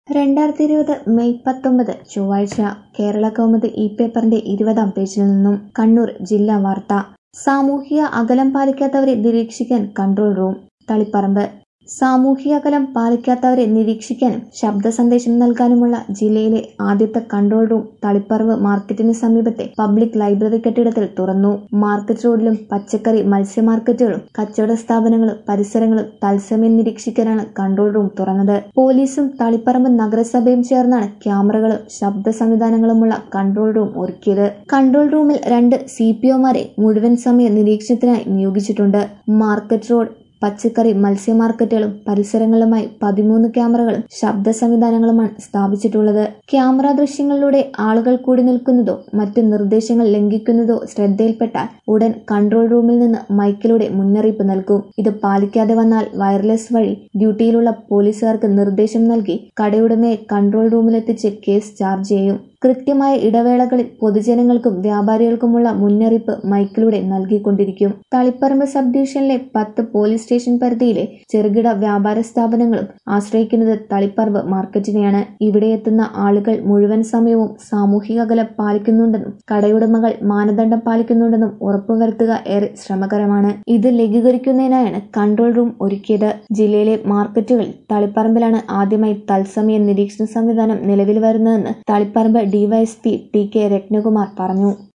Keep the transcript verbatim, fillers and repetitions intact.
രണ്ടായിരത്തി ഇരുപത് മെയ് പത്തൊമ്പത് ചൊവ്വാഴ്ച കേരള കൗമുദി ഇ പേപ്പറിന്റെ ഇരുപതാം പേജിൽ നിന്നും കണ്ണൂർ ജില്ലാ വാർത്ത. സാമൂഹിക അകലം പാലിക്കാത്തവരെ നിരീക്ഷിക്കാൻ കൺട്രോൾ റൂം. തളിപ്പറമ്പ്. സാമൂഹിക അകലം പാലിക്കാത്തവരെ നിരീക്ഷിക്കാനും ശബ്ദ സന്ദേശം നൽകാനുമുള്ള ജില്ലയിലെ ആദ്യത്തെ കൺട്രോൾ റൂം തളിപ്പറമ്പ് മാർക്കറ്റിന് സമീപത്തെ പബ്ലിക് ലൈബ്രറി കെട്ടിടത്തിൽ തുറന്നു. മാർക്കറ്റ് റോഡിലും പച്ചക്കറി മത്സ്യ മാർക്കറ്റുകളും കച്ചവട സ്ഥാപനങ്ങളും പരിസരങ്ങളും തത്സമയം നിരീക്ഷിക്കാനാണ് കൺട്രോൾ റൂം തുറന്നത്. പോലീസും തളിപ്പറമ്പ് നഗരസഭയും ചേർന്നാണ് ക്യാമറകളും ശബ്ദ സംവിധാനങ്ങളുമുള്ള കൺട്രോൾ റൂം ഒരുക്കിയത്. കൺട്രോൾ റൂമിൽ രണ്ട് സി പി ഒമാരെ മുഴുവൻ സമയ നിരീക്ഷണത്തിനായി നിയോഗിച്ചിട്ടുണ്ട്. മാർക്കറ്റ് റോഡ് പച്ചക്കറി മത്സ്യ മാർക്കറ്റുകളും പരിസരങ്ങളുമായി പതിമൂന്ന് ക്യാമറകളും ശബ്ദ സംവിധാനങ്ങളുമാണ് സ്ഥാപിച്ചിട്ടുള്ളത്. ക്യാമറ ദൃശ്യങ്ങളിലൂടെ ആളുകൾ കൂടി നിൽക്കുന്നതോ മറ്റു നിർദ്ദേശങ്ങൾ ലംഘിക്കുന്നതോ ശ്രദ്ധയിൽപ്പെട്ടാൽ ഉടൻ കൺട്രോൾ റൂമിൽ നിന്ന് മൈക്കിലൂടെ മുന്നറിയിപ്പ് നൽകും. ഇത് പാലിക്കാതെ വന്നാൽ വയർലെസ് വഴി ഡ്യൂട്ടിയിലുള്ള പോലീസുകാർക്ക് നിർദ്ദേശം നൽകി കടയുടമയെ കൺട്രോൾ റൂമിലെത്തിച്ച് കേസ് ചാർജ് ചെയ്യും. കൃത്യമായ ഇടവേളകളിൽ പൊതുജനങ്ങൾക്കും വ്യാപാരികൾക്കുമുള്ള മുന്നറിയിപ്പ് മൈക്കിലൂടെ നൽകിക്കൊണ്ടിരിക്കും. തളിപ്പറമ്പ് സബ് ഡിവിഷനിലെ പത്ത് പോലീസ് സ്റ്റേഷൻ പരിധിയിലെ ചെറുകിട വ്യാപാര സ്ഥാപനങ്ങളും ആശ്രയിക്കുന്നത് തളിപ്പറമ്പ് മാർക്കറ്റിനെയാണ്. ഇവിടെ എത്തുന്ന ആളുകൾ മുഴുവൻ സമയവും സാമൂഹിക അകലം പാലിക്കുന്നുണ്ടെന്നും കടയുടമകൾ മാനദണ്ഡം പാലിക്കുന്നുണ്ടെന്നും ഉറപ്പുവരുത്തുക ഏറെ ശ്രമകരമാണ്. ഇത് ലഘൂകരിക്കുന്നതിനായാണ് കൺട്രോൾ റൂം ഒരുക്കിയത്. ജില്ലയിലെ മാർക്കറ്റുകളിൽ തളിപ്പറമ്പിലാണ് ആദ്യമായി തത്സമയ നിരീക്ഷണ സംവിധാനം നിലവിൽ വരുന്നതെന്ന് Taliparamba DYSP T K Ratnakumar പറഞ്ഞു.